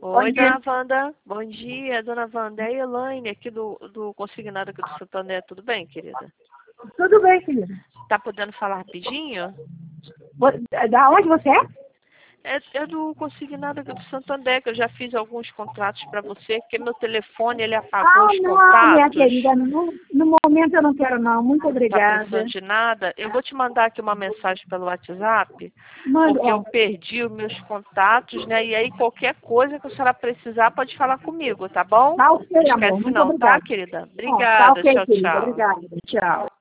Oi, dona Wanda. Bom dia, dona Wanda. É a Elaine aqui do Consignado aqui do Santander. Tudo bem, querida? Tudo bem, querida. Tá podendo falar rapidinho? Da onde você é? É do Consignado aqui do Santander, que eu já fiz alguns contratos para você, porque meu telefone, ele apagou os Não, contatos. minha querida, no momento eu não quero não. Muito Tá obrigada. precisando de nada? Eu vou te mandar aqui uma mensagem pelo WhatsApp, Manda, porque eu perdi os meus contatos, né? E aí qualquer coisa que a senhora precisar, pode falar comigo, tá bom? tá ok, Não amor. esquece Muito não, tá, obrigada. querida? Tá Obrigada, ok, tchau, querida. tchau. Obrigada. Tchau.